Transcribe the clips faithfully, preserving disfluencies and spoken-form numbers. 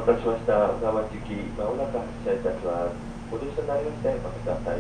お待たせしました。浦和行き、まもなく発車いたします。ご乗車になりましてお待ちください。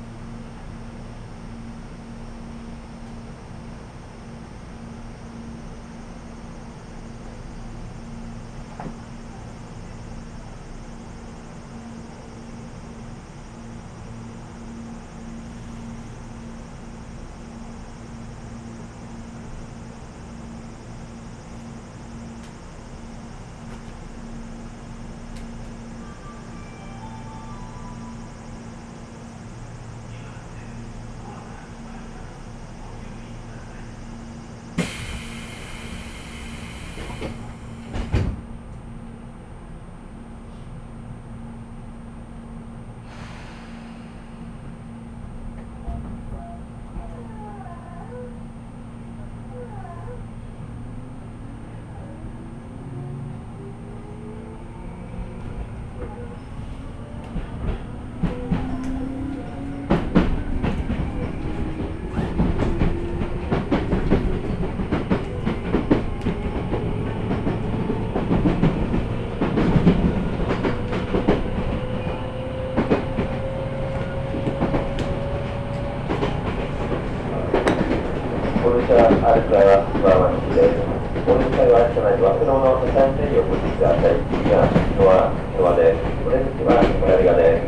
ご乗車ある際は浦和行きです。ご乗車は車内忘れ物をないようにお持ちください。次はドア、ドアです。お出口は左側です。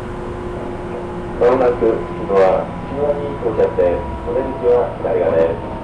まもなく次は内側に到着です。お出口は左側です。